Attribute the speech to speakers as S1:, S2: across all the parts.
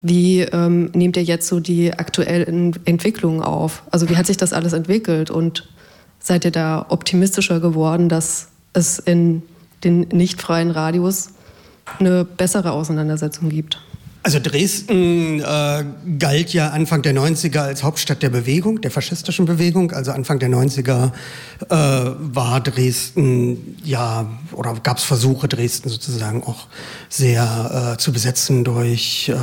S1: Wie nehmt ihr jetzt so die aktuellen Entwicklungen auf? Also wie hat sich das alles entwickelt und seid ihr da optimistischer geworden, dass es in den nicht freien Radios eine bessere Auseinandersetzung gibt?
S2: Also Dresden galt ja Anfang der 90er als Hauptstadt der Bewegung, der faschistischen Bewegung. Also Anfang der 90er war Dresden, oder gab es Versuche, Dresden sozusagen auch sehr zu besetzen durch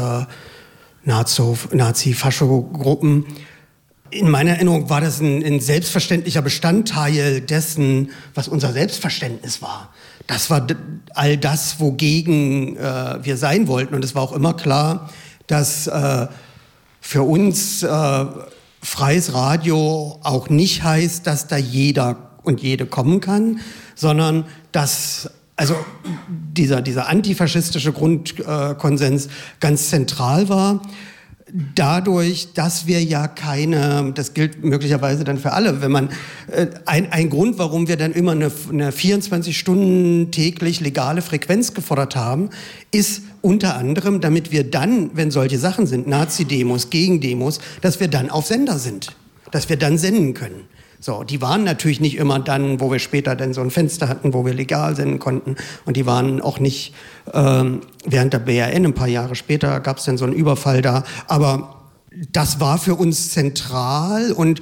S2: Nazi-Fascho-Gruppen. In meiner Erinnerung war das ein selbstverständlicher Bestandteil dessen, was unser Selbstverständnis war. Das war all das, wogegen wir sein wollten. Und es war auch immer klar, dass für uns freies Radio auch nicht heißt, dass da jeder und jede kommen kann, sondern dass dieser antifaschistische Grundkonsens ganz zentral war. Dadurch, dass wir ja das gilt möglicherweise dann für alle, wenn man, ein Grund, warum wir dann immer eine 24 Stunden täglich legale Frequenz gefordert haben, ist unter anderem, damit wir dann, wenn solche Sachen sind, Nazi-Demos, Gegendemos, dass wir dann auf Sender sind, dass wir dann senden können. So, die waren natürlich nicht immer dann, wo wir später dann so ein Fenster hatten, wo wir legal senden konnten. Und die waren auch nicht während der BRN, ein paar Jahre später gab es dann so einen Überfall da. Aber das war für uns zentral und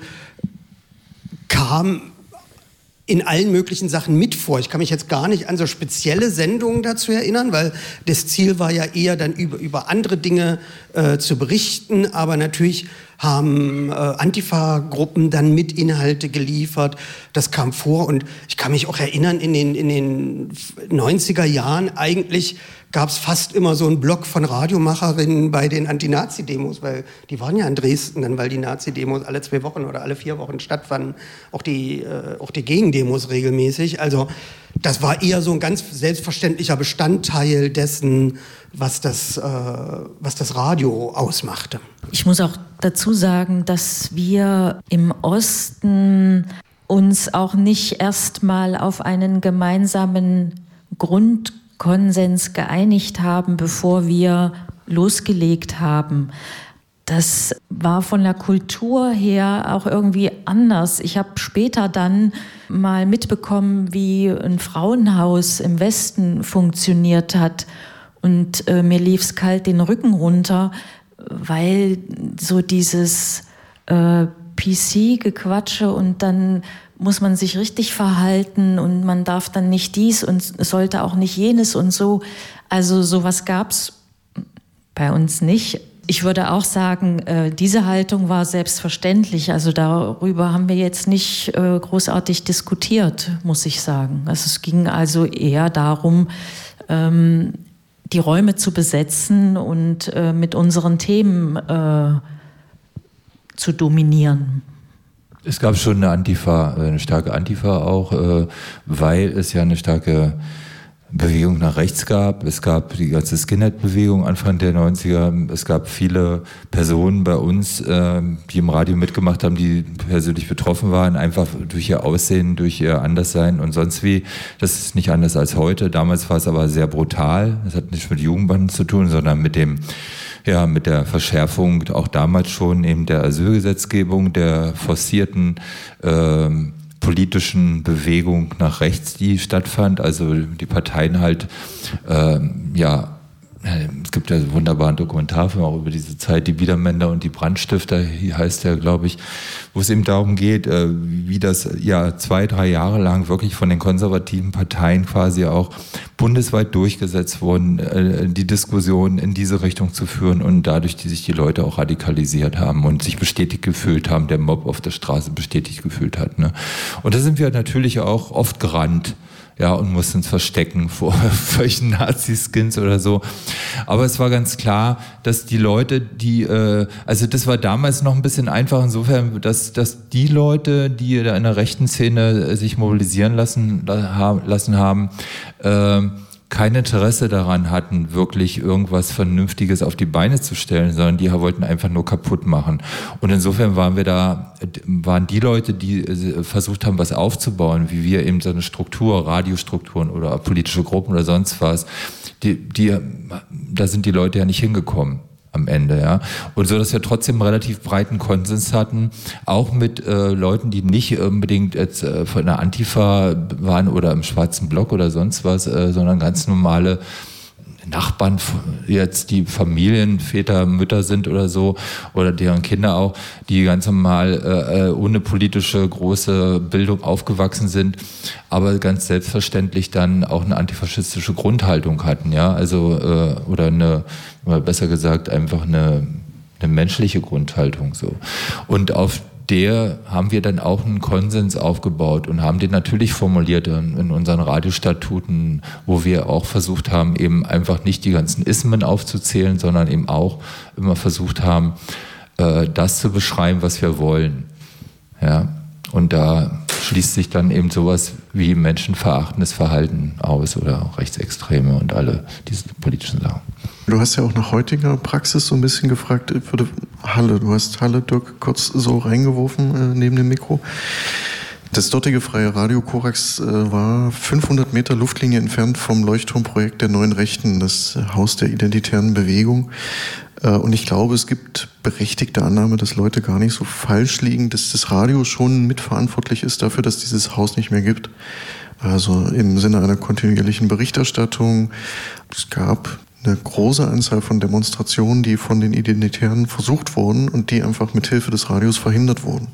S2: kam in allen möglichen Sachen mit vor. Ich kann mich jetzt gar nicht an so spezielle Sendungen dazu erinnern, weil das Ziel war ja eher dann über andere Dinge zu berichten. Aber natürlich haben Antifa-Gruppen dann mit Inhalte geliefert. Das kam vor und ich kann mich auch erinnern, in den 90er Jahren eigentlich gab es fast immer so einen Block von Radiomacherinnen bei den Anti-Nazi-Demos, weil die waren ja in Dresden, dann, weil die Nazi-Demos alle 2 Wochen oder alle 4 Wochen stattfanden, auch die Gegendemos regelmäßig. Also das war eher so ein ganz selbstverständlicher Bestandteil dessen, was das Radio ausmachte.
S3: Ich muss auch dazu sagen, dass wir im Osten uns auch nicht erstmal auf einen gemeinsamen Grundkonsens geeinigt haben, bevor wir losgelegt haben. Das war von der Kultur her auch irgendwie anders. Ich habe später dann mal mitbekommen, wie ein Frauenhaus im Westen funktioniert hat. Und mir lief es kalt den Rücken runter, weil so dieses PC-Gequatsche und dann muss man sich richtig verhalten und man darf dann nicht dies und sollte auch nicht jenes und so. Also sowas gab es bei uns nicht. Ich würde auch sagen, diese Haltung war selbstverständlich. Also darüber haben wir jetzt nicht großartig diskutiert, muss ich sagen. Also es ging also eher darum, die Räume zu besetzen und mit unseren Themen zu dominieren.
S4: Es gab schon eine starke Antifa auch, weil es ja eine starke Bewegung nach rechts gab. Es gab die ganze Skinhead-Bewegung Anfang der 90er. Es gab viele Personen bei uns, die im Radio mitgemacht haben, die persönlich betroffen waren, einfach durch ihr Aussehen, durch ihr Anderssein und sonst wie. Das ist nicht anders als heute. Damals war es aber sehr brutal. Das hat nicht mit Jugendbanden zu tun, sondern mit der Verschärfung, auch damals schon eben der Asylgesetzgebung, der forcierten politischen Bewegung nach rechts, die stattfand. Also die Parteien halt, es gibt ja einen wunderbaren Dokumentarfilm auch über diese Zeit, die Biedermänner und die Brandstifter, hier heißt der, glaube ich, wo es eben darum geht, wie das 2-3 Jahre lang wirklich von den konservativen Parteien quasi auch bundesweit durchgesetzt wurden, die Diskussion in diese Richtung zu führen und dadurch, die sich die Leute auch radikalisiert haben und sich bestätigt gefühlt haben, der Mob auf der Straße bestätigt gefühlt hat. Ne? Und da sind wir natürlich auch oft gerannt. Ja, und mussten uns verstecken vor solchen Nazi-Skins oder so. Aber es war ganz klar, dass die Leute, das war damals noch ein bisschen einfach insofern, dass die Leute, die da in der rechten Szene sich mobilisieren lassen haben, kein Interesse daran hatten, wirklich irgendwas Vernünftiges auf die Beine zu stellen, sondern die wollten einfach nur kaputt machen. Und insofern waren die Leute, die versucht haben, was aufzubauen, wie wir eben so eine Struktur, Radiostrukturen oder politische Gruppen oder sonst was, da sind die Leute ja nicht hingekommen. am Ende, ja. Und so, dass wir trotzdem einen relativ breiten Konsens hatten, auch mit Leuten, die nicht unbedingt jetzt von der Antifa waren oder im Schwarzen Block oder sonst was, sondern ganz normale Nachbarn, jetzt die Familien, Väter, Mütter sind oder so, oder deren Kinder auch, die ganz normal ohne politische große Bildung aufgewachsen sind, aber ganz selbstverständlich dann auch eine antifaschistische Grundhaltung hatten, ja, also oder besser gesagt einfach eine menschliche Grundhaltung so. Und auf der haben wir dann auch einen Konsens aufgebaut und haben den natürlich formuliert in unseren Radiostatuten, wo wir auch versucht haben, eben einfach nicht die ganzen Ismen aufzuzählen, sondern eben auch immer versucht haben, das zu beschreiben, was wir wollen. Ja? Und da schließt sich dann eben sowas wie menschenverachtendes Verhalten aus oder auch Rechtsextreme und alle diese politischen Sachen.
S5: Du hast ja auch nach heutiger Praxis so ein bisschen gefragt, du hast Halle, Dirk, kurz so reingeworfen neben dem Mikro. Das dortige Freie Radio Korax war 500 Meter Luftlinie entfernt vom Leuchtturmprojekt der Neuen Rechten, das Haus der identitären Bewegung. Und ich glaube, es gibt berechtigte Annahme, dass Leute gar nicht so falsch liegen, dass das Radio schon mitverantwortlich ist dafür, dass dieses Haus nicht mehr gibt. Also im Sinne einer kontinuierlichen Berichterstattung. Es gab eine große Anzahl von Demonstrationen, die von den Identitären versucht wurden und die einfach mit Hilfe des Radios verhindert wurden.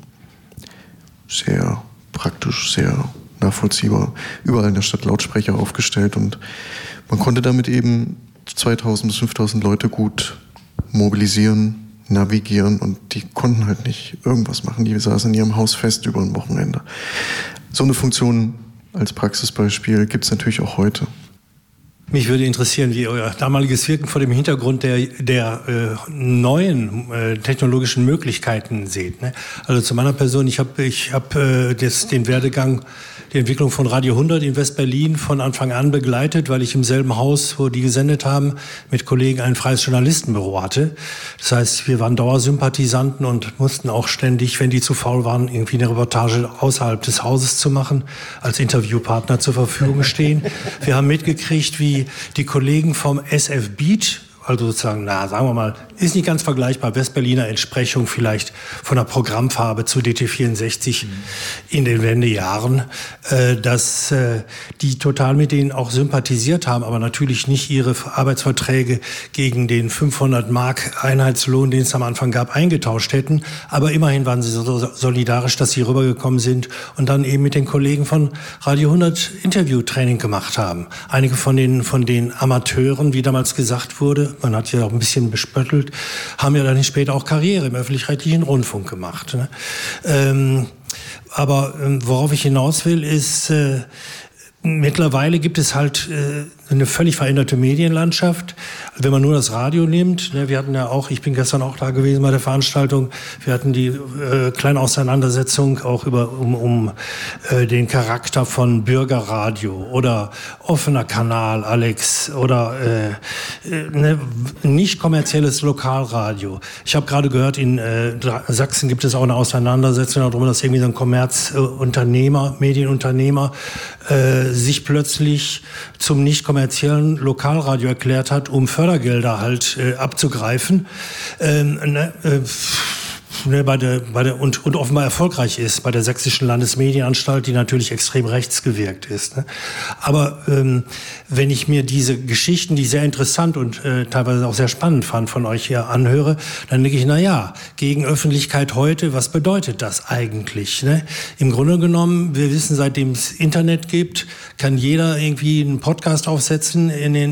S5: Sehr praktisch, sehr nachvollziehbar. Überall in der Stadt Lautsprecher aufgestellt und man konnte damit eben 2000 bis 5000 Leute gut mobilisieren, navigieren und die konnten halt nicht irgendwas machen. Die saßen in ihrem Haus fest über ein Wochenende. So eine Funktion als Praxisbeispiel gibt es natürlich auch heute.
S6: Mich würde interessieren, wie ihr euer damaliges Wirken vor dem Hintergrund der neuen technologischen Möglichkeiten seht. Ne? Also zu meiner Person, ich hab den Werdegang, die Entwicklung von Radio 100 in West-Berlin von Anfang an begleitet, weil ich im selben Haus, wo die gesendet haben, mit Kollegen ein freies Journalistenbüro hatte. Das heißt, wir waren Dauersympathisanten und mussten auch ständig, wenn die zu faul waren, irgendwie eine Reportage außerhalb des Hauses zu machen, als Interviewpartner zur Verfügung stehen. Wir haben mitgekriegt, wie die Kollegen vom SF Beat, also sozusagen, sagen wir mal, ist nicht ganz vergleichbar, Westberliner Entsprechung vielleicht von der Programmfarbe zu DT64 in den Wendejahren, dass die total mit denen auch sympathisiert haben, aber natürlich nicht ihre Arbeitsverträge gegen den 500 Mark Einheitslohn, den es am Anfang gab, eingetauscht hätten. Aber immerhin waren sie so solidarisch, dass sie rübergekommen sind und dann eben mit den Kollegen von Radio 100 Interviewtraining gemacht haben. Einige von den Amateuren, wie damals gesagt wurde, man hat ja auch ein bisschen bespöttelt, haben ja dann später auch Karriere im öffentlich-rechtlichen Rundfunk gemacht. Ne? Aber worauf ich hinaus will, ist, mittlerweile gibt es halt eine völlig veränderte Medienlandschaft. Wenn man nur das Radio nimmt, ne, wir hatten ja auch, ich bin gestern auch da gewesen bei der Veranstaltung, wir hatten die kleine Auseinandersetzung auch um den Charakter von Bürgerradio oder offener Kanal, Alex, oder nicht kommerzielles Lokalradio. Ich habe gerade gehört, in Sachsen gibt es auch eine Auseinandersetzung darüber, dass irgendwie so ein Medienunternehmer sich plötzlich zum nicht kommerziellen Lokalradio erklärt hat, um Fördergelder halt abzugreifen. Und offenbar erfolgreich ist bei der Sächsischen Landesmedienanstalt, die natürlich extrem rechtsgewirkt ist. Ne? Aber wenn ich mir diese Geschichten, die sehr interessant und teilweise auch sehr spannend fand, von euch hier anhöre, dann denke ich, gegen Öffentlichkeit heute, was bedeutet das eigentlich? Ne? Im Grunde genommen, wir wissen, seitdem es Internet gibt, kann jeder irgendwie einen Podcast aufsetzen,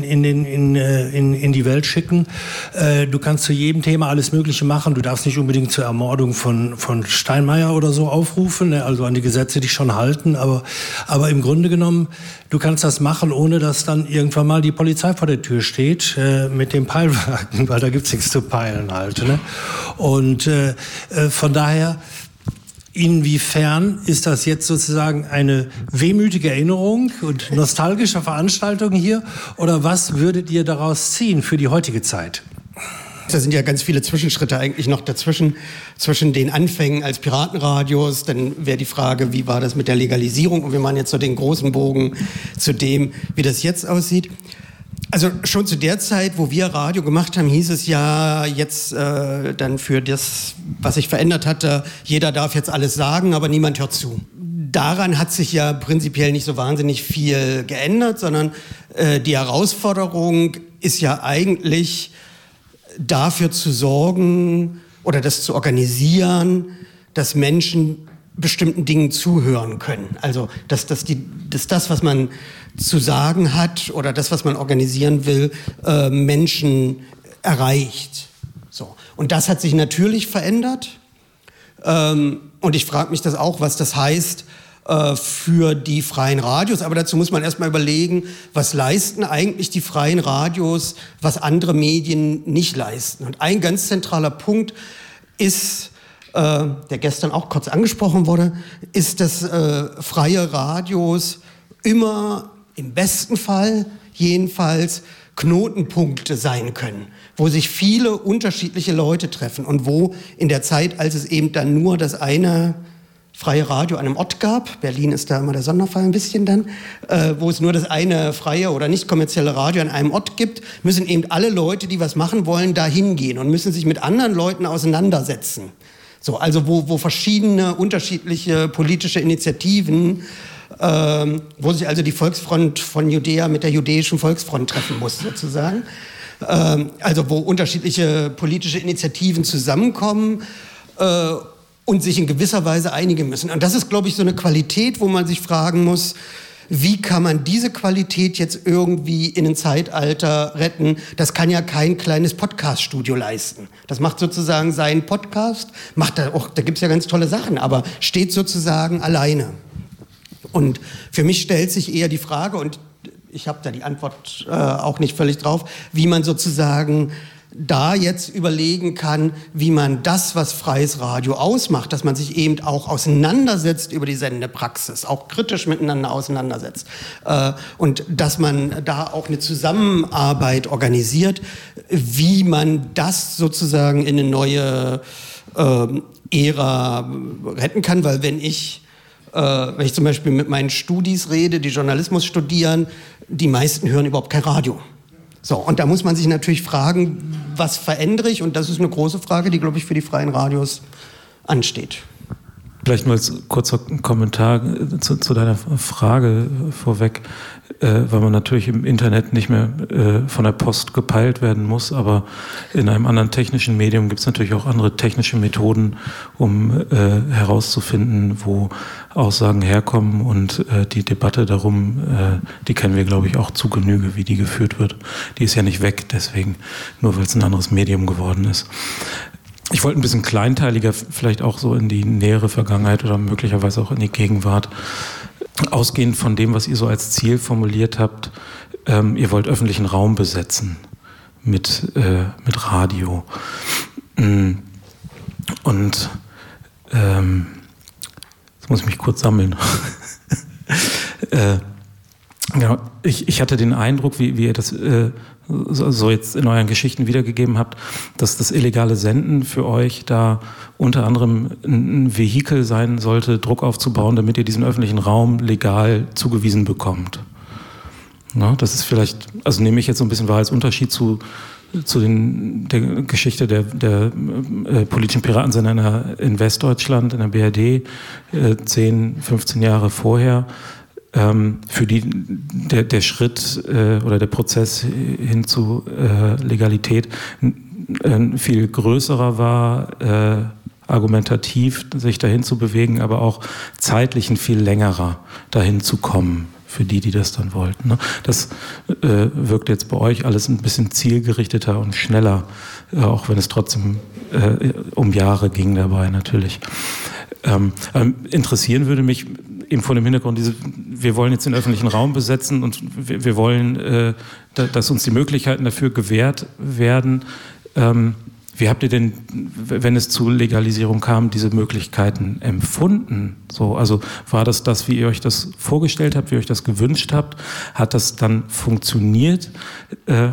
S6: in die Welt schicken. Du kannst zu jedem Thema alles Mögliche machen. Du darfst nicht unbedingt zur Ermordung von Steinmeier oder so aufrufen, ne? Also an die Gesetze dich schon halten, aber im Grunde genommen, du kannst das machen, ohne dass dann irgendwann mal die Polizei vor der Tür steht mit dem Peilwagen, weil da gibt's nichts zu peilen halt. Ne? Und von daher, inwiefern ist das jetzt sozusagen eine wehmütige Erinnerung und nostalgische Veranstaltung hier, oder was würdet ihr daraus ziehen für die heutige Zeit?
S2: Da sind ja ganz viele Zwischenschritte eigentlich noch dazwischen, zwischen den Anfängen als Piratenradios. Dann wäre die Frage, wie war das mit der Legalisierung? Und wir machen jetzt so den großen Bogen zu dem, wie das jetzt aussieht. Also schon zu der Zeit, wo wir Radio gemacht haben, hieß es ja jetzt dann für das, was sich verändert hatte, jeder darf jetzt alles sagen, aber niemand hört zu. Daran hat sich ja prinzipiell nicht so wahnsinnig viel geändert, sondern die Herausforderung ist ja eigentlich dafür zu sorgen oder das zu organisieren, dass Menschen bestimmten Dingen zuhören können. Also dass das, was man zu sagen hat oder das, was man organisieren will, Menschen erreicht. So. Und das hat sich natürlich verändert. Und ich frage mich das auch, was das heißt für die freien Radios. Aber dazu muss man erstmal überlegen, was leisten eigentlich die freien Radios, was andere Medien nicht leisten. Und ein ganz zentraler Punkt ist, der gestern auch kurz angesprochen wurde, ist, dass freie Radios immer im besten Fall jedenfalls Knotenpunkte sein können, wo sich viele unterschiedliche Leute treffen und wo in der Zeit, als es eben dann nur das eine freie Radio an einem Ort gab, Berlin ist da immer der Sonderfall ein bisschen dann, wo es nur das eine freie oder nicht kommerzielle Radio an einem Ort gibt, müssen eben alle Leute, die was machen wollen, da hingehen und müssen sich mit anderen Leuten auseinandersetzen. So, also wo verschiedene unterschiedliche politische Initiativen, wo sich also die Volksfront von Judäa mit der jüdischen Volksfront treffen muss, sozusagen. Also wo unterschiedliche politische Initiativen zusammenkommen und sich in gewisser Weise einigen müssen. Und das ist, glaube ich, so eine Qualität, wo man sich fragen muss, wie kann man diese Qualität jetzt irgendwie in ein Zeitalter retten? Das kann ja kein kleines Podcast-Studio leisten. Das macht sozusagen seinen Podcast, da gibt es ja ganz tolle Sachen, aber steht sozusagen alleine. Und für mich stellt sich eher die Frage, und ich habe da die Antwort auch nicht völlig drauf, wie man sozusagen da jetzt überlegen kann, wie man das, was freies Radio ausmacht, dass man sich eben auch auseinandersetzt über die Sendepraxis, auch kritisch miteinander auseinandersetzt und dass man da auch eine Zusammenarbeit organisiert, wie man das sozusagen in eine neue Ära retten kann, weil wenn ich zum Beispiel mit meinen Studis rede, die Journalismus studieren, die meisten hören überhaupt kein Radio. So, und da muss man sich natürlich fragen, was verändere ich? Und das ist eine große Frage, die, glaube ich, für die freien Radios ansteht.
S7: Vielleicht mal als kurzer Kommentar zu deiner Frage vorweg, weil man natürlich im Internet nicht mehr von der Post gepeilt werden muss, aber in einem anderen technischen Medium gibt es natürlich auch andere technische Methoden, um herauszufinden, wo Aussagen herkommen, und die Debatte darum, die kennen wir, glaube ich, auch zu Genüge, wie die geführt wird. Die ist ja nicht weg, deswegen, nur weil es ein anderes Medium geworden ist. Ich wollte ein bisschen kleinteiliger, vielleicht auch so in die nähere Vergangenheit oder möglicherweise auch in die Gegenwart, ausgehend von dem, was ihr so als Ziel formuliert habt. Ihr wollt öffentlichen Raum besetzen mit Radio. Und jetzt muss ich mich kurz sammeln. Ja, ich hatte den Eindruck, wie ihr das so jetzt in euren Geschichten wiedergegeben habt, dass das illegale Senden für euch da unter anderem ein Vehikel sein sollte, Druck aufzubauen, damit ihr diesen öffentlichen Raum legal zugewiesen bekommt. Na, das ist vielleicht, also nehme ich jetzt so ein bisschen wahr als Unterschied zu der Geschichte der politischen Piratensender in Westdeutschland, in der BRD, 10, 15 Jahre vorher, für die der Schritt oder der Prozess hin zu Legalität ein viel größerer war, argumentativ sich dahin zu bewegen, aber auch zeitlich ein viel längerer dahin zu kommen, für die das dann wollten. Ne? Das wirkt jetzt bei euch alles ein bisschen zielgerichteter und schneller, auch wenn es trotzdem um Jahre ging dabei natürlich. Interessieren würde mich eben vor dem Hintergrund, wir wollen jetzt den öffentlichen Raum besetzen und wir wollen, dass uns die Möglichkeiten dafür gewährt werden. Wie habt ihr denn, wenn es zu Legalisierung kam, diese Möglichkeiten empfunden? So, also war das, wie ihr euch das vorgestellt habt, wie ihr euch das gewünscht habt? Hat das dann funktioniert?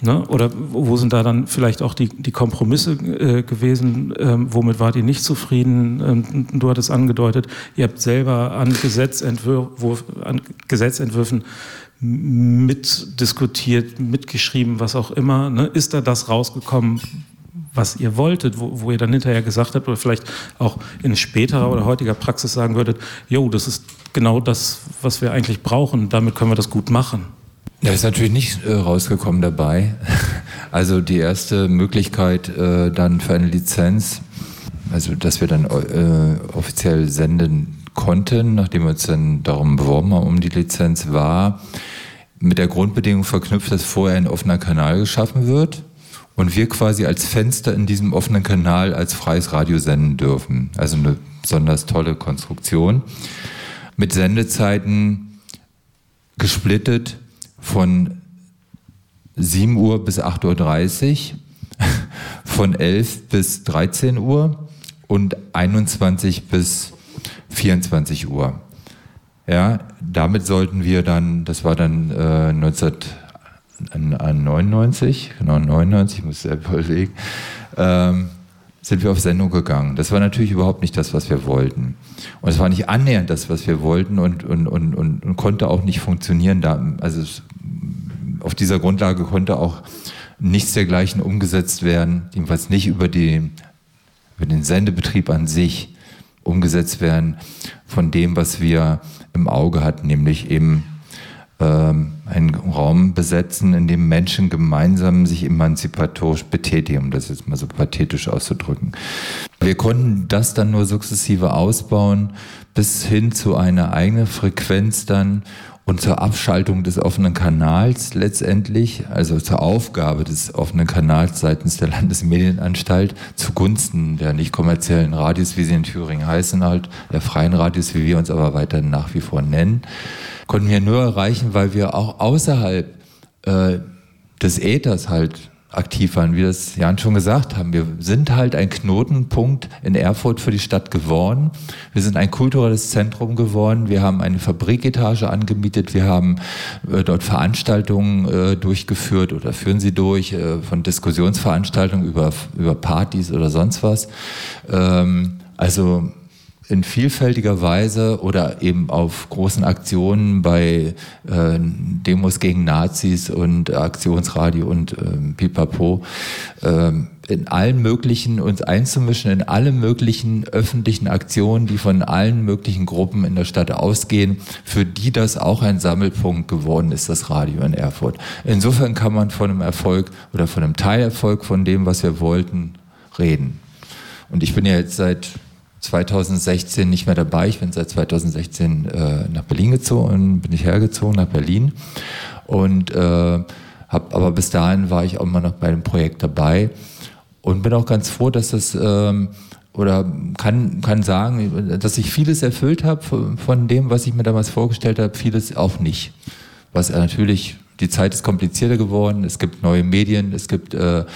S7: Ne? Oder wo sind da dann vielleicht auch die Kompromisse gewesen? Womit wart ihr nicht zufrieden? Du hattest angedeutet, ihr habt selber an Gesetzentwürfen mitdiskutiert, mitgeschrieben, was auch immer. Ne? Ist da das rausgekommen, was ihr wolltet, wo ihr dann hinterher gesagt habt oder vielleicht auch in späterer oder heutiger Praxis sagen würdet, jo, das ist genau das, was wir eigentlich brauchen, damit können wir das gut machen?
S4: Ja, ist natürlich nicht rausgekommen dabei. Also die erste Möglichkeit dann für eine Lizenz, also dass wir dann offiziell senden konnten, nachdem wir uns dann darum beworben haben, um die Lizenz, war mit der Grundbedingung verknüpft, dass vorher ein offener Kanal geschaffen wird und wir quasi als Fenster in diesem offenen Kanal als freies Radio senden dürfen. Also eine besonders tolle Konstruktion. Mit Sendezeiten gesplittet von 7 Uhr bis 8.30 Uhr, von 11 bis 13 Uhr und 21 bis 24 Uhr. Ja, damit sollten wir dann, das war dann 1999, genau 99, ich muss selber überlegen, sind wir auf Sendung gegangen. Das war natürlich überhaupt nicht das, was wir wollten. Und es war nicht annähernd das, was wir wollten und konnte auch nicht funktionieren. Also auf dieser Grundlage konnte auch nichts dergleichen umgesetzt werden, jedenfalls nicht über den Sendebetrieb an sich umgesetzt werden von dem, was wir im Auge hatten, nämlich eben einen Raum besetzen, in dem Menschen gemeinsam sich emanzipatorisch betätigen, um das jetzt mal so pathetisch auszudrücken. Wir konnten das dann nur sukzessive ausbauen, bis hin zu einer eigenen Frequenz dann und zur Abschaltung des offenen Kanals letztendlich, also zur Aufgabe des offenen Kanals seitens der Landesmedienanstalt zugunsten der nicht kommerziellen Radios, wie sie in Thüringen heißen, halt der freien Radios, wie wir uns aber weiter nach wie vor nennen, konnten wir nur erreichen, weil wir auch außerhalb des Äthers halt aktiv waren, wie das Jan schon gesagt haben. Wir sind halt ein Knotenpunkt in Erfurt für die Stadt geworden. Wir sind ein kulturelles Zentrum geworden. Wir haben eine Fabriketage angemietet. Wir haben dort Veranstaltungen durchgeführt oder führen sie durch, von Diskussionsveranstaltungen über Partys oder sonst was. Also in vielfältiger Weise oder eben auf großen Aktionen bei Demos gegen Nazis und Aktionsradio und Pipapo, in allen möglichen, uns einzumischen in alle möglichen öffentlichen Aktionen, die von allen möglichen Gruppen in der Stadt ausgehen, für die das auch ein Sammelpunkt geworden ist, das Radio in Erfurt. Insofern kann man von einem Erfolg oder von einem Teilerfolg von dem, was wir wollten, reden. Und ich bin ja jetzt seit 2016 nicht mehr dabei. Ich bin seit 2016 nach Berlin gezogen, bin ich hergezogen nach Berlin und aber bis dahin war ich auch immer noch bei dem Projekt dabei und bin auch ganz froh, dass das oder kann sagen, dass ich vieles erfüllt habe von dem, was ich mir damals vorgestellt habe, vieles auch nicht. Was natürlich, die Zeit ist komplizierter geworden, es gibt neue Medien, es gibt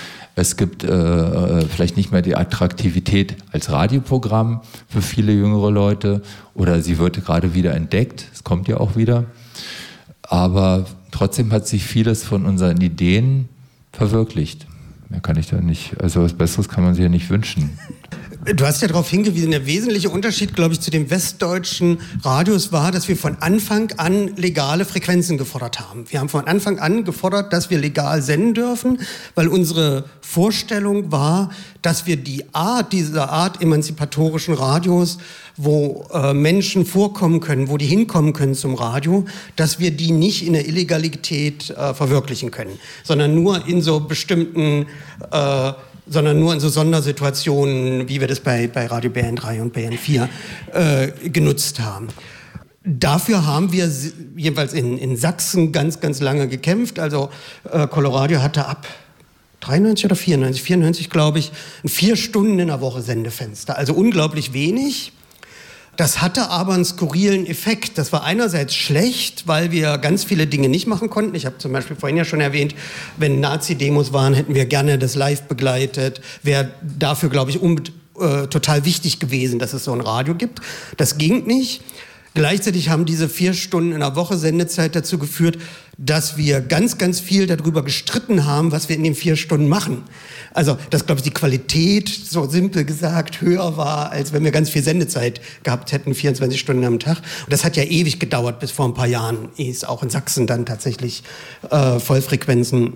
S4: vielleicht nicht mehr die Attraktivität als Radioprogramm für viele jüngere Leute oder sie wird gerade wieder entdeckt, es kommt ja auch wieder. Aber trotzdem hat sich vieles von unseren Ideen verwirklicht. Mehr kann ich da nicht, also was Besseres kann man sich ja nicht wünschen.
S2: Du hast ja darauf hingewiesen, der wesentliche Unterschied, glaube ich, zu den westdeutschen Radios war, dass wir von Anfang an legale Frequenzen gefordert haben. Wir haben von Anfang an gefordert, dass wir legal senden dürfen, weil unsere Vorstellung war, dass wir diese Art emanzipatorischen Radios, wo Menschen vorkommen können, wo die hinkommen können zum Radio, dass wir die nicht in der Illegalität verwirklichen können, sondern nur in so bestimmten sondern nur in so Sondersituationen, wie wir das bei Radio BN 3 und BN 4 genutzt haben. Dafür haben wir jedenfalls in Sachsen ganz, ganz lange gekämpft. Also Coloradio hatte ab 93 oder 94 glaube ich, ein 4 Stunden in der Woche Sendefenster. Also unglaublich wenig. Das hatte aber einen skurrilen Effekt. Das war einerseits schlecht, weil wir ganz viele Dinge nicht machen konnten. Ich habe zum Beispiel vorhin ja schon erwähnt, wenn Nazi-Demos waren, hätten wir gerne das live begleitet. Wäre dafür, glaube ich, total wichtig gewesen, dass es so ein Radio gibt. Das ging nicht. Gleichzeitig haben diese 4 Stunden in der Woche Sendezeit dazu geführt, dass wir ganz, ganz viel darüber gestritten haben, was wir in den 4 Stunden machen. Also, dass, glaube ich, die Qualität, so simpel gesagt, höher war, als wenn wir ganz viel Sendezeit gehabt hätten, 24 Stunden am Tag. Und das hat ja ewig gedauert, bis vor ein paar Jahren, ehe es auch in Sachsen dann tatsächlich Vollfrequenzen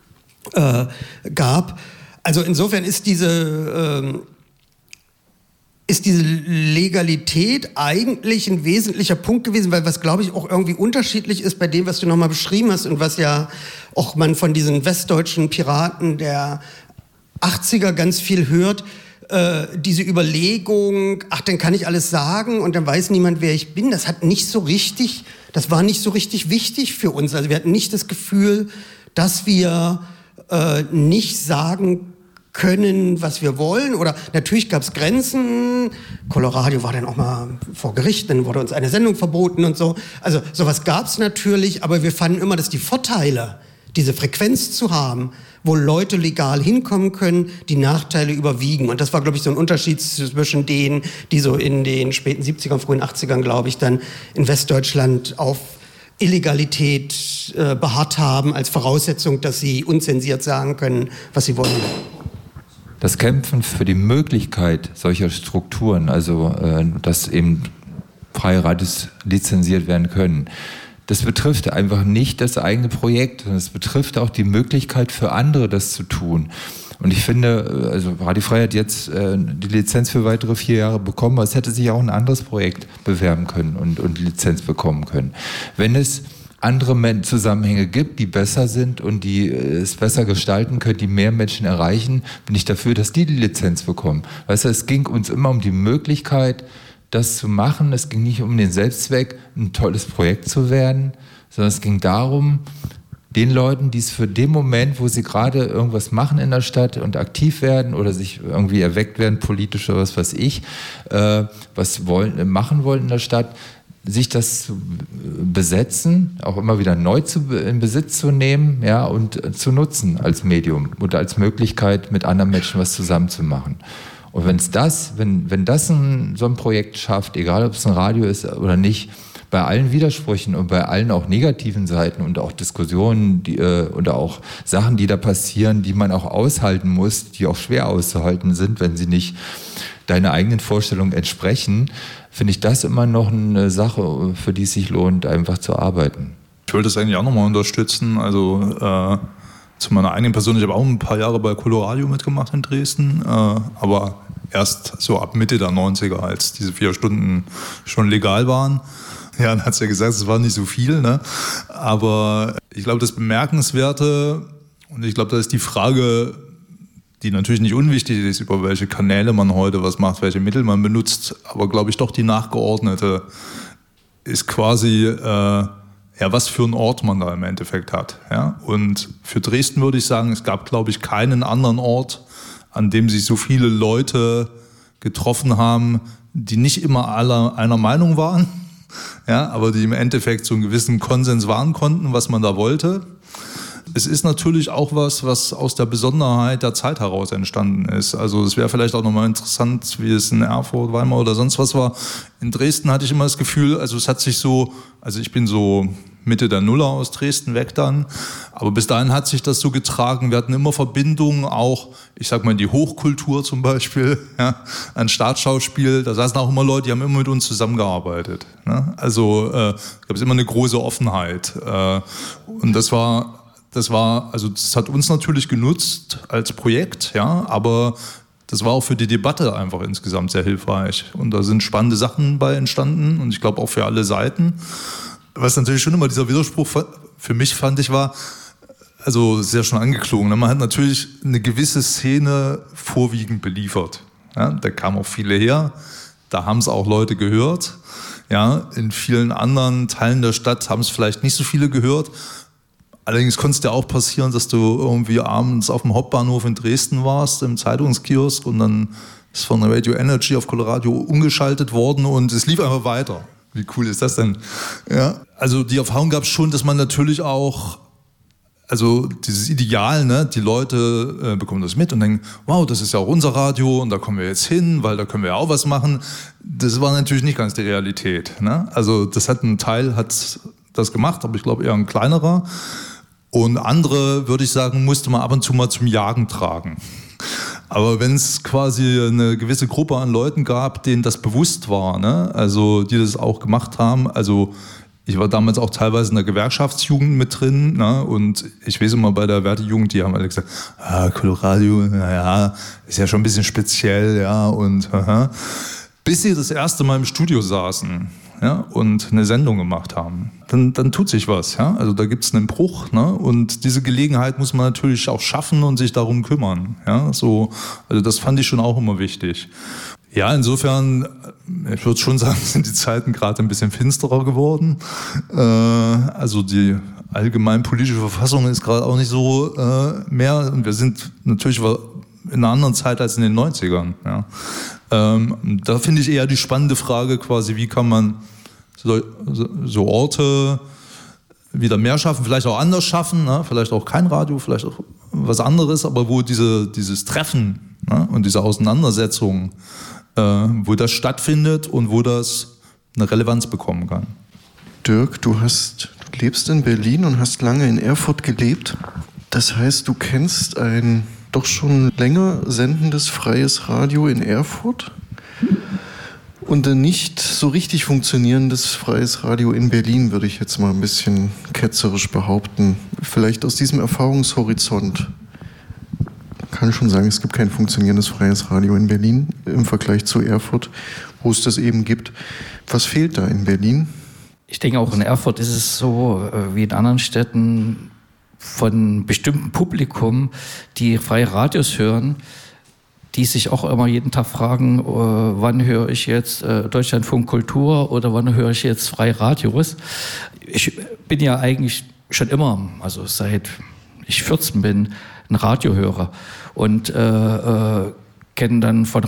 S2: gab. Also insofern ist diese Legalität eigentlich ein wesentlicher Punkt gewesen, weil was, glaube ich, auch irgendwie unterschiedlich ist bei dem, was du nochmal beschrieben hast und was ja auch man von diesen westdeutschen Piraten der 80er ganz viel hört, diese Überlegung, ach, dann kann ich alles sagen und dann weiß niemand, wer ich bin, das war nicht so richtig wichtig für uns. Also wir hatten nicht das Gefühl, dass wir nicht sagen können, was wir wollen. Oder natürlich gab es Grenzen. Coloradio war dann auch mal vor Gericht, dann wurde uns eine Sendung verboten und so. Also sowas gab es natürlich, aber wir fanden immer, dass die Vorteile, diese Frequenz zu haben, wo Leute legal hinkommen können, die Nachteile überwiegen. Und das war, glaube ich, so ein Unterschied zwischen denen, die so in den späten 70ern, frühen 80ern, glaube ich, dann in Westdeutschland auf Illegalität beharrt haben, als Voraussetzung, dass sie unzensiert sagen können, was sie wollen.
S4: Das Kämpfen für die Möglichkeit solcher Strukturen, also dass eben freie Radios lizenziert werden können, das betrifft einfach nicht das eigene Projekt, sondern es betrifft auch die Möglichkeit für andere, das zu tun. Und ich finde, also Radio Frei hat jetzt die Lizenz für weitere 4 Jahre bekommen, aber es hätte sich auch ein anderes Projekt bewerben können und Lizenz bekommen können. Wenn es andere Zusammenhänge gibt, die besser sind und die es besser gestalten können, die mehr Menschen erreichen, bin ich dafür, dass die Lizenz bekommen. Weißt du, es ging uns immer um die Möglichkeit, das zu machen. Es ging nicht um den Selbstzweck, ein tolles Projekt zu werden, sondern es ging darum, den Leuten, die es für den Moment, wo sie gerade irgendwas machen in der Stadt und aktiv werden oder sich irgendwie erweckt werden, politisch oder was weiß ich, machen wollen in der Stadt, sich das zu besetzen, auch immer wieder neu in Besitz zu nehmen, ja, und zu nutzen als Medium oder als Möglichkeit, mit anderen Menschen was zusammen zu machen. Und wenn das so ein Projekt schafft, egal ob es ein Radio ist oder nicht, bei allen Widersprüchen und bei allen auch negativen Seiten und auch Diskussionen oder auch Sachen, die da passieren, die man auch aushalten muss, die auch schwer auszuhalten sind, wenn sie nicht deiner eigenen Vorstellung entsprechen, finde ich das immer noch eine Sache, für die es sich lohnt, einfach zu arbeiten.
S8: Ich wollte das eigentlich auch nochmal unterstützen. Also zu meiner eigenen Person, ich habe auch ein paar Jahre bei Coloradio mitgemacht in Dresden, aber erst so ab Mitte der 90er, als diese 4 Stunden schon legal waren. Ja, dann hat es ja gesagt, es war nicht so viel, ne? Aber ich glaube, das Bemerkenswerte, und ich glaube, da ist die Frage, die natürlich nicht unwichtig ist, über welche Kanäle man heute was macht, welche Mittel man benutzt, aber glaube ich doch die nachgeordnete ist quasi, was für einen Ort man da im Endeffekt hat. Ja? Und für Dresden würde ich sagen, es gab, glaube ich, keinen anderen Ort, an dem sich so viele Leute getroffen haben, die nicht immer alle einer Meinung waren, ja, aber die im Endeffekt so einen gewissen Konsens wahren konnten, was man da wollte. Es ist natürlich auch was aus der Besonderheit der Zeit heraus entstanden ist. Also es wäre vielleicht auch nochmal interessant, wie es in Erfurt, Weimar oder sonst was war. In Dresden hatte ich immer das Gefühl, also es hat sich so, also ich bin so Mitte der Nuller aus Dresden weg dann, aber bis dahin hat sich das so getragen. Wir hatten immer Verbindungen, auch, ich sag mal, in die Hochkultur zum Beispiel, ja, ein Staatsschauspiel, da saßen auch immer Leute, die haben immer mit uns zusammengearbeitet. Ne? Also gab es immer eine große Offenheit. Und das hat uns natürlich genutzt als Projekt, ja, aber das war auch für die Debatte einfach insgesamt sehr hilfreich. Und da sind spannende Sachen bei entstanden und ich glaube auch für alle Seiten. Was natürlich schon immer dieser Widerspruch für mich, fand ich, war, also sehr schon angeklungen. Man hat natürlich eine gewisse Szene vorwiegend beliefert. Ja, da kamen auch viele her, da haben es auch Leute gehört. Ja, in vielen anderen Teilen der Stadt haben es vielleicht nicht so viele gehört. Allerdings konnte es dir auch passieren, dass du irgendwie abends auf dem Hauptbahnhof in Dresden warst, im Zeitungskiosk, und dann ist von Radio Energy auf Coloradio umgeschaltet worden und es lief einfach weiter. Wie cool ist das denn? Ja, also die Erfahrung gab es schon, dass man natürlich auch, also dieses Ideal, ne, die Leute bekommen das mit und denken, wow, das ist ja auch unser Radio und da kommen wir jetzt hin, weil da können wir ja auch was machen. Das war natürlich nicht ganz die Realität. Ne? Also das hat ein Teil, hat das gemacht, aber ich glaube eher ein kleinerer. Und andere, würde ich sagen, musste man ab und zu mal zum Jagen tragen. Aber wenn es quasi eine gewisse Gruppe an Leuten gab, denen das bewusst war, ne? Also die das auch gemacht haben, also ich war damals auch teilweise in der Gewerkschaftsjugend mit drin, ne? Und ich weiß immer bei der Wertejugend, die haben alle gesagt, Coloradio, naja, ist ja schon ein bisschen speziell, ja, und bis sie das erste Mal im Studio saßen, ja, und eine Sendung gemacht haben, dann tut sich was, ja, also da gibt es einen Bruch, ne? Und diese Gelegenheit muss man natürlich auch schaffen und sich darum kümmern, ja, so, also das fand ich schon auch immer wichtig. Ja, insofern, ich würde schon sagen, sind die Zeiten gerade ein bisschen finsterer geworden. Also die allgemein politische Verfassung ist gerade auch nicht so mehr. Und wir sind natürlich in einer anderen Zeit als in den 90ern. Ja. Da finde ich eher die spannende Frage quasi, wie kann man so Orte wieder mehr schaffen, vielleicht auch anders schaffen, ne? Vielleicht auch kein Radio, vielleicht auch was anderes, aber wo dieses Treffen, ne? Und diese Auseinandersetzung, wo das stattfindet und wo das eine Relevanz bekommen kann.
S5: Dirk, du lebst in Berlin und hast lange in Erfurt gelebt. Das heißt, du kennst ein doch schon länger sendendes freies Radio in Erfurt und ein nicht so richtig funktionierendes freies Radio in Berlin, würde ich jetzt mal ein bisschen ketzerisch behaupten. Vielleicht aus diesem Erfahrungshorizont. Kann ich schon sagen, es gibt kein funktionierendes freies Radio in Berlin im Vergleich zu Erfurt, wo es das eben gibt. Was fehlt da in Berlin?
S9: Ich denke, auch in Erfurt ist es so, wie in anderen Städten, von bestimmten Publikum, die freie Radios hören, die sich auch immer jeden Tag fragen, wann höre ich jetzt Deutschlandfunk Kultur oder wann höre ich jetzt freie Radios. Ich bin ja eigentlich schon immer, also seit ich 14 bin, ein Radiohörer und kenne dann von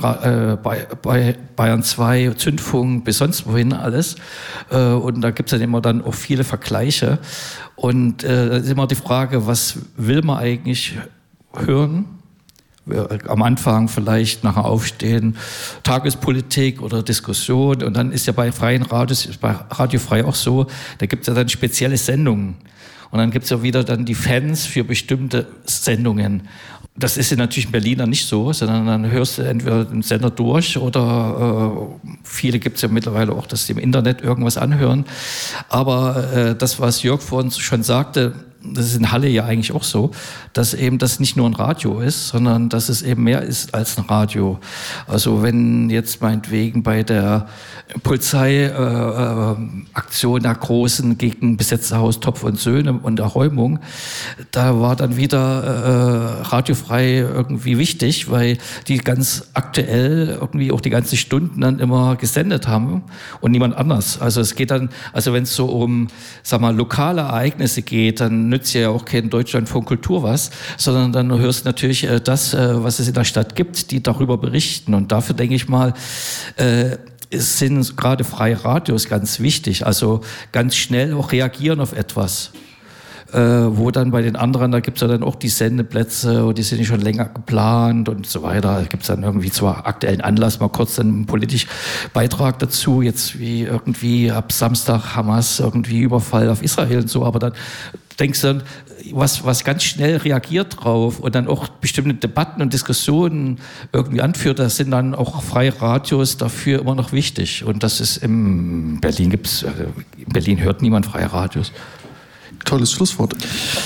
S9: Bayern 2, Zündfunk bis sonst wohin alles. Und da gibt es dann immer dann auch viele Vergleiche. Und da ist immer die Frage, was will man eigentlich hören? Am Anfang vielleicht nachher Aufstehen, Tagespolitik oder Diskussion. Und dann ist ja bei freien Radios, bei Radio Frei auch so, da gibt es ja dann spezielle Sendungen. Und dann gibt es ja wieder dann die Fans für bestimmte Sendungen. Das ist ja natürlich in Berlin dann nicht so, sondern dann hörst du entweder den Sender durch oder viele gibt es ja mittlerweile auch, dass sie im Internet irgendwas anhören. Aber das, was Jörg vorhin schon sagte, das ist in Halle ja eigentlich auch so, dass eben das nicht nur ein Radio ist, sondern dass es eben mehr ist als ein Radio. Also wenn jetzt meinetwegen bei der Polizeiaktion der Großen gegen Besetzerhaus Topf und Söhne und der Räumung, da war dann wieder radiofrei irgendwie wichtig, weil die ganz aktuell irgendwie auch die ganzen Stunden dann immer gesendet haben und niemand anders. Also es geht dann, also wenn es so um, sag mal, lokale Ereignisse geht, dann nützt ja auch kein Deutschlandfunk Kultur was, sondern dann hörst du natürlich das, was es in der Stadt gibt, die darüber berichten. Und dafür denke ich mal, sind gerade freie Radios ganz wichtig. Also ganz schnell auch reagieren auf etwas. Wo dann bei den anderen, da gibt es ja dann auch die Sendeplätze und die sind schon länger geplant und so weiter. Da gibt es dann irgendwie zwar aktuellen Anlass, mal kurz einen politischen Beitrag dazu, jetzt wie irgendwie ab Samstag Hamas irgendwie Überfall auf Israel und so, aber dann denkst du dann, was ganz schnell reagiert drauf und dann auch bestimmte Debatten und Diskussionen irgendwie anführt, da sind dann auch freie Radios dafür immer noch wichtig. Und das ist in Berlin in Berlin hört niemand freie Radios.
S5: Tolles Schlusswort.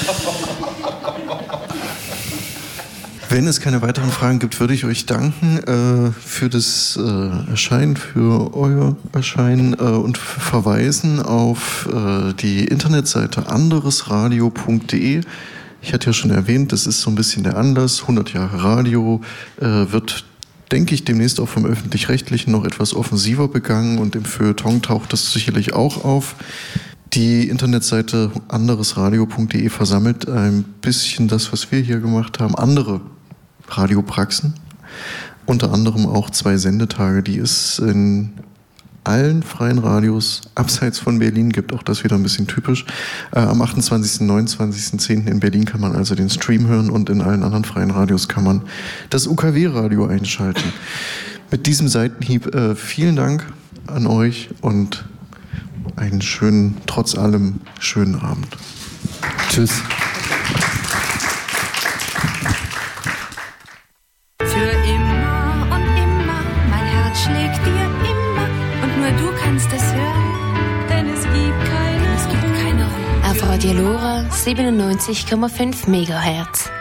S5: Wenn es keine weiteren Fragen gibt, würde ich euch danken für das Erscheinen, für euer Erscheinen und verweisen auf die Internetseite anderesradio.de. Ich hatte ja schon erwähnt, das ist so ein bisschen der Anlass. 100 Jahre Radio wird, denke ich, demnächst auch vom Öffentlich-Rechtlichen noch etwas offensiver begangen und im Feuilleton taucht das sicherlich auch auf. Die Internetseite anderesradio.de versammelt ein bisschen das, was wir hier gemacht haben, andere Radiopraxen, unter anderem auch 2 Sendetage, die es in allen freien Radios abseits von Berlin gibt, auch das wieder ein bisschen typisch. Am 28. und 29.10. in Berlin kann man also den Stream hören und in allen anderen freien Radios kann man das UKW-Radio einschalten. Mit diesem Seitenhieb vielen Dank an euch und einen schönen, trotz allem schönen Abend.
S4: Tschüss.
S10: Für immer und immer, mein Herz schlägt dir immer und nur du kannst es hören, denn es gibt keine Ruhe.
S11: Auf Radio Lora 97,5 MHz.